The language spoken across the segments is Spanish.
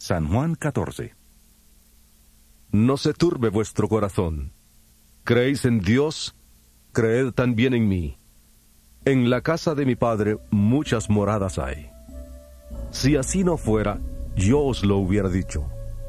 San Juan 14. No se turbe vuestro corazón. ¿Creéis en Dios? Creed también en mí. En la casa de mi Padre muchas moradas hay. Si así no fuera, yo os lo hubiera dicho.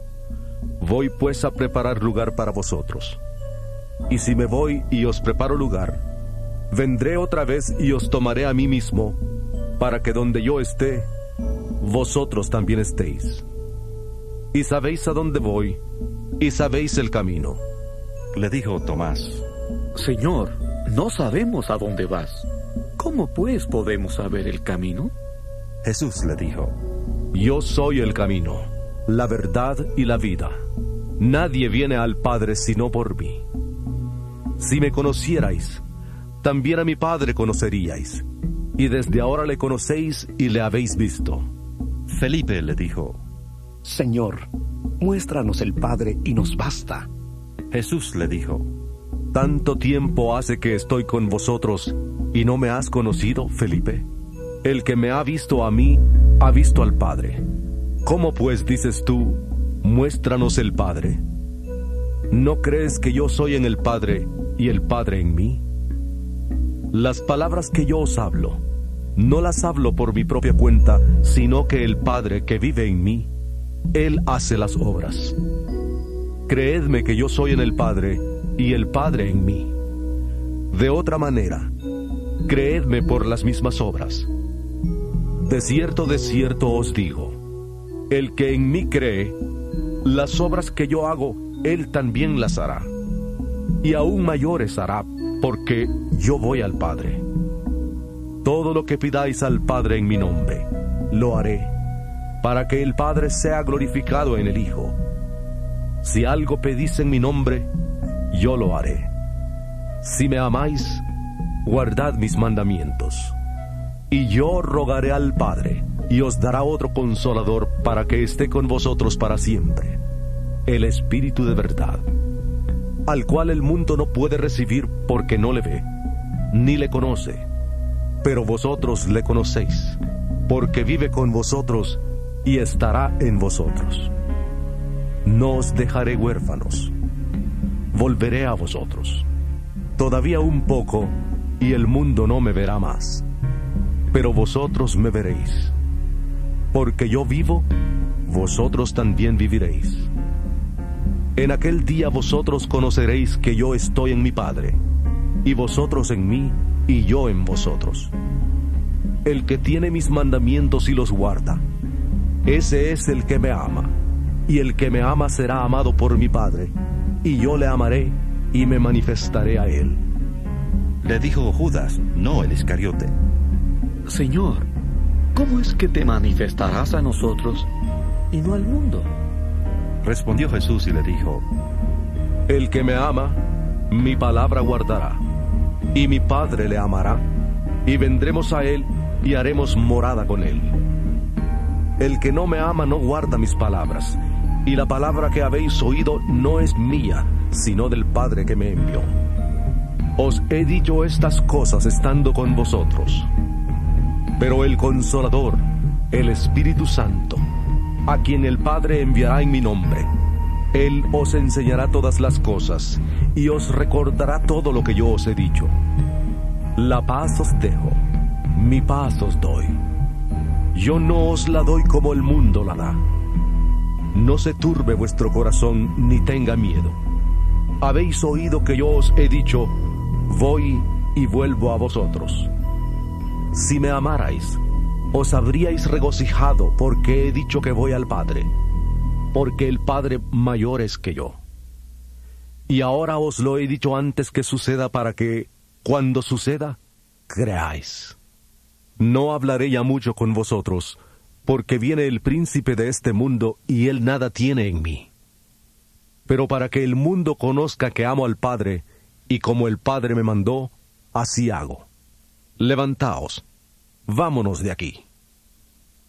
Voy pues a preparar lugar para vosotros. Y si me voy y os preparo lugar, vendré otra vez y os tomaré a mí mismo, para que donde yo esté, vosotros también estéis. Y sabéis a dónde voy, y sabéis el camino. Le dijo Tomás: Señor, no sabemos a dónde vas. ¿Cómo pues podemos saber el camino? Jesús le dijo: Yo soy el camino, la verdad y la vida. Nadie viene al Padre sino por mí. Si me conocierais, también a mi Padre conoceríais, y desde ahora le conocéis y le habéis visto. Felipe le dijo: Señor, muéstranos el Padre y nos basta. Jesús le dijo: ¿Tanto tiempo hace que estoy con vosotros y no me has conocido, Felipe? El que me ha visto a mí, ha visto al Padre. ¿Cómo pues dices tú, muéstranos el Padre? ¿No crees que yo soy en el Padre y el Padre en mí? Las palabras que yo os hablo, no las hablo por mi propia cuenta, sino que el Padre que vive en mí, Él hace las obras. Creedme que yo soy en el Padre y el Padre en mí. De otra manera, creedme por las mismas obras. De cierto os digo, el que en mí cree, las obras que yo hago, él también las hará. Y aún mayores hará, porque yo voy al Padre. Todo lo que pidáis al Padre en mi nombre, lo haré, para que el Padre sea glorificado en el Hijo. Si algo pedís en mi nombre, yo lo haré. Si me amáis, guardad mis mandamientos. Y yo rogaré al Padre, y os dará otro Consolador para que esté con vosotros para siempre, el Espíritu de verdad, al cual el mundo no puede recibir porque no le ve, ni le conoce. Pero vosotros le conocéis, porque vive con vosotros y estará en vosotros. No os dejaré huérfanos, volveré a vosotros. Todavía un poco, y el mundo no me verá más, pero vosotros me veréis. Porque yo vivo, vosotros también viviréis. En aquel día vosotros conoceréis que yo estoy en mi Padre, y vosotros en mí, y yo en vosotros. El que tiene mis mandamientos y los guarda, ese es el que me ama. Y el que me ama será amado por mi Padre, y yo le amaré y me manifestaré a él. Le dijo Judas, no el Iscariote: Señor, ¿cómo es que te manifestarás a nosotros y no al mundo? Respondió Jesús y le dijo: El que me ama, mi palabra guardará, y mi Padre le amará, y vendremos a él y haremos morada con él. El que no me ama no guarda mis palabras, y la palabra que habéis oído no es mía, sino del Padre que me envió. Os he dicho estas cosas estando con vosotros. Pero el Consolador, el Espíritu Santo, a quien el Padre enviará en mi nombre, Él os enseñará todas las cosas, y os recordará todo lo que yo os he dicho. La paz os dejo, mi paz os doy. Yo no os la doy como el mundo la da. No se turbe vuestro corazón, ni tenga miedo. Habéis oído que yo os he dicho, voy y vuelvo a vosotros. Si me amarais, os habríais regocijado porque he dicho que voy al Padre, porque el Padre mayor es que yo. Y ahora os lo he dicho antes que suceda para que, cuando suceda, creáis. No hablaré ya mucho con vosotros, porque viene el príncipe de este mundo y él nada tiene en mí. Pero para que el mundo conozca que amo al Padre, y como el Padre me mandó, así hago. Levantaos, vámonos de aquí.